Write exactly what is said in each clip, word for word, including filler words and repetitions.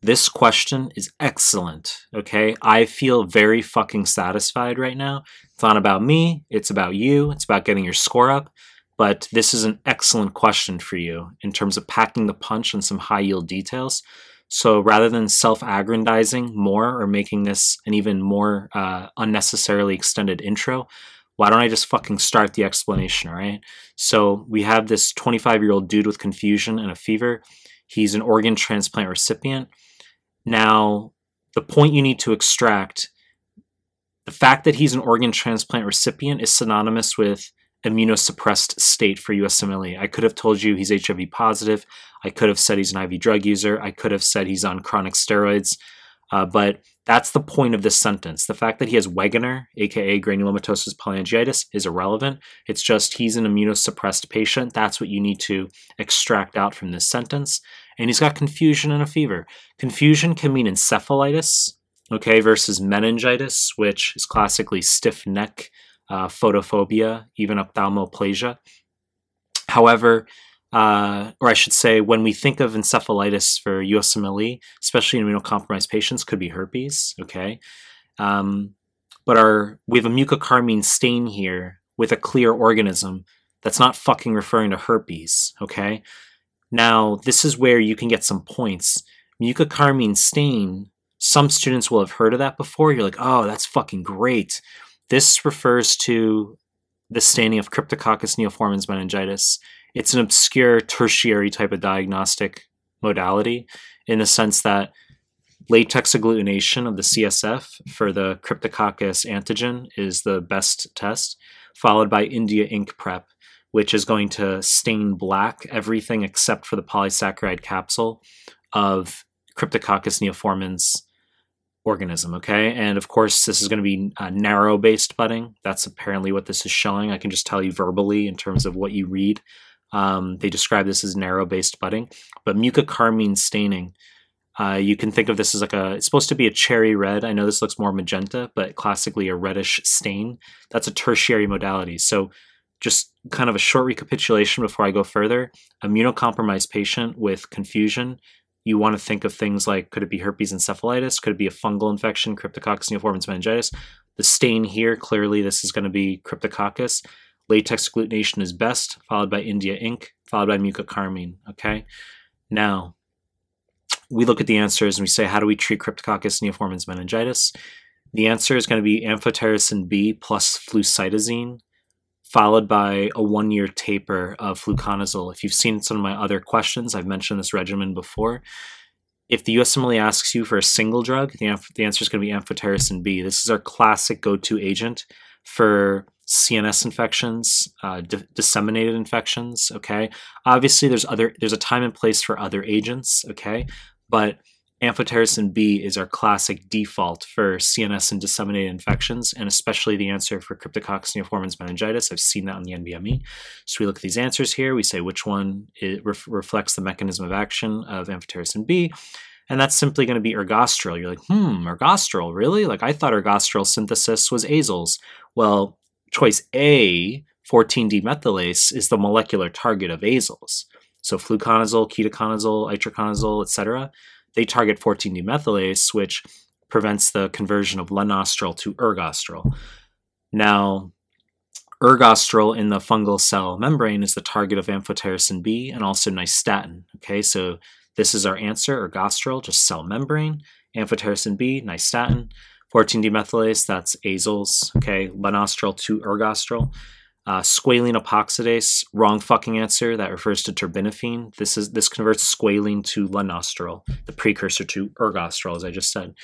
This question is excellent, okay? I feel very fucking satisfied right now. It's not about me, it's about you, it's about getting your score up, but this is an excellent question for you in terms of packing the punch on some high yield details. So rather than self-aggrandizing more or making this an even more uh, unnecessarily extended intro, why don't I just fucking start the explanation, all right? So we have this twenty-five-year-old dude with confusion and a fever. He's an organ transplant recipient. Now, the point you need to extract, the fact that he's an organ transplant recipient is synonymous with immunosuppressed state for U S M L E. I could have told you he's H I V positive. I could have said he's an I V drug user. I could have said he's on chronic steroids. Uh, but that's the point of this sentence. The fact that he has Wegener, aka granulomatosis polyangiitis, is irrelevant. It's just he's an immunosuppressed patient. That's what you need to extract out from this sentence. And he's got confusion and a fever. Confusion can mean encephalitis, okay, versus meningitis, which is classically stiff neck, uh, photophobia, even ophthalmoplasia. However, uh, or I should say, when we think of encephalitis for U S M L E, especially in immunocompromised patients, could be herpes, okay? Um, but our we have a mucocarmine stain here with a clear organism that's not fucking referring to herpes, okay? Now, this is where you can get some points. Mucocarmine stain, some students will have heard of that before. You're like, oh, that's fucking great. This refers to the staining of Cryptococcus neoformans meningitis. It's an obscure tertiary type of diagnostic modality in the sense that latex agglutination of the C S F for the Cryptococcus antigen is the best test, followed by India ink prep, which is going to stain black everything except for the polysaccharide capsule of Cryptococcus neoformans organism, okay? And of course, this is going to be uh, narrow-based budding. That's apparently what this is showing. I can just tell you verbally in terms of what you read. Um, they describe this as narrow-based budding. But mucocarmine staining, uh, you can think of this as like a, it's supposed to be a cherry red. I know this looks more magenta, but classically a reddish stain. That's a tertiary modality. So just kind of a short recapitulation before I go further. Immunocompromised patient with confusion. You want to think of things like, could it be herpes encephalitis? Could it be a fungal infection, Cryptococcus neoformans meningitis? The stain here, clearly this is going to be Cryptococcus. Latex agglutination is best, followed by India ink, followed by mucocarmine, okay? Now, we look at the answers and we say, how do we treat Cryptococcus neoformans meningitis? The answer is going to be amphotericin B plus flucytosine, followed by a one-year taper of fluconazole. If you've seen some of my other questions, I've mentioned this regimen before. If the U S M L E asks you for a single drug, the, amph- the answer is going to be amphotericin B. This is our classic go-to agent for C N S infections, uh, di- disseminated infections, okay? Obviously, there's other there's a time and place for other agents, okay? But amphotericin B is our classic default for C N S and disseminated infections, and especially the answer for Cryptococcus neoformans meningitis. I've seen that on the N B M E. So we look at these answers here. We say which one it ref- reflects the mechanism of action of amphotericin B, and that's simply going to be ergosterol. You're like, hmm, ergosterol, really? Like, I thought ergosterol synthesis was azoles. Well, choice A, fourteen D methylase, is the molecular target of azoles. So fluconazole, ketoconazole, itraconazole, et cetera, they target fourteen D methylase, which prevents the conversion of lanosterol to ergosterol. Now, ergosterol in the fungal cell membrane is the target of amphotericin B and also nystatin. Okay, so this is our answer, ergosterol, just cell membrane, amphotericin B, nystatin, fourteen D methylase, that's azoles, okay, lanosterol to ergosterol. Uh, squalene epoxidase, wrong fucking answer. That refers to terbinafine. This is this converts squalene to lanosterol, the precursor to ergosterol, as I just said.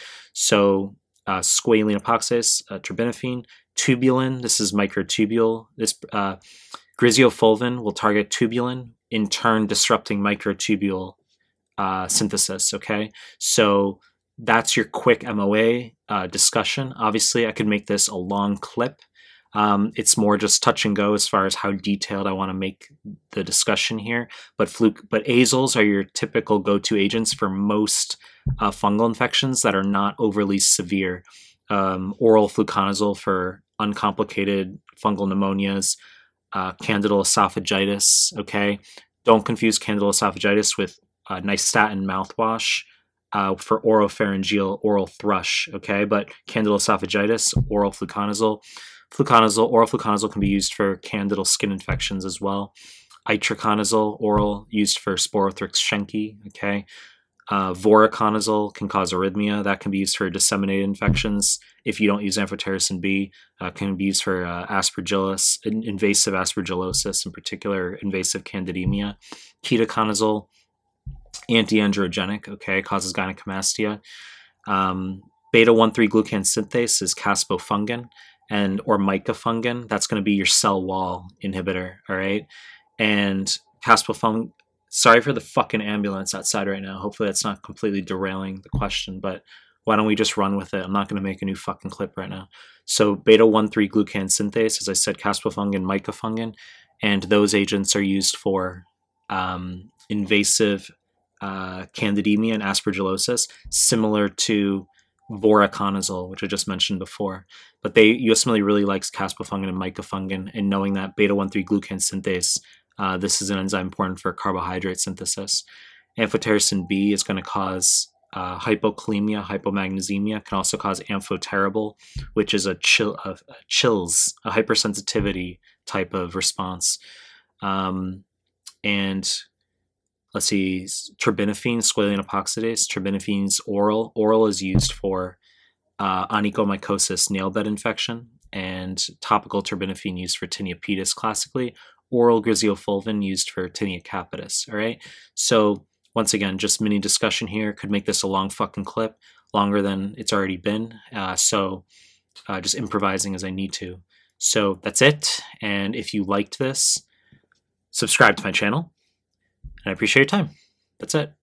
So uh, squalene epoxidase, uh, terbinafine, tubulin. This is microtubule. This uh, griseofulvin will target tubulin, in turn disrupting microtubule uh, synthesis. Okay, so that's your quick M O A uh, discussion. Obviously, I could make this a long clip. Um, it's more just touch and go as far as how detailed I want to make the discussion here. But fluke, but azoles are your typical go-to agents for most uh, fungal infections that are not overly severe. Um, oral fluconazole for uncomplicated fungal pneumonias, uh, candidal esophagitis. Okay, don't confuse candidal esophagitis with uh, nystatin mouthwash. uh, for oropharyngeal oral thrush, okay? But candidal esophagitis, oral fluconazole. Fluconazole, oral fluconazole can be used for candidal skin infections as well. Itraconazole, oral, used for Sporothrix schenki, okay? Uh, voriconazole can cause arrhythmia. That can be used for disseminated infections. If you don't use amphotericin B, uh, can be used for uh, aspergillus, invasive aspergillosis, in particular, invasive candidemia. Ketoconazole, anti-androgenic, okay, causes gynecomastia. Um, beta one three glucan synthase is caspofungin, and or micafungin. That's going to be your cell wall inhibitor, all right? And caspofungin, sorry for the fucking ambulance outside right now. Hopefully that's not completely derailing the question, but why don't we just run with it? I'm not going to make a new fucking clip right now. So beta one three glucan synthase, as I said, caspofungin, micafungin, and those agents are used for um, invasive uh, candidemia and aspergillosis, similar to voriconazole, which I just mentioned before. But they U S M L E really likes caspofungin and micafungin, and knowing that beta one three glucan synthase, uh, this is an enzyme important for carbohydrate synthesis. Amphotericin B is going to cause uh, hypokalemia, hypomagnesemia, can also cause amphoterrible, which is a chill, a, a chills, a hypersensitivity type of response. Um, and let's see, terbinafine, squalene epoxidase. Terbinafine's oral. Oral is used for uh, onychomycosis nail bed infection, and topical terbinafine used for tinea pedis classically. Oral griseofulvin used for tinea capitis. All right. So once again, just mini discussion here. Could make this a long fucking clip, longer than it's already been. Uh, so uh, just improvising as I need to. So that's it. And if you liked this, subscribe to my channel. And I appreciate your time. That's it.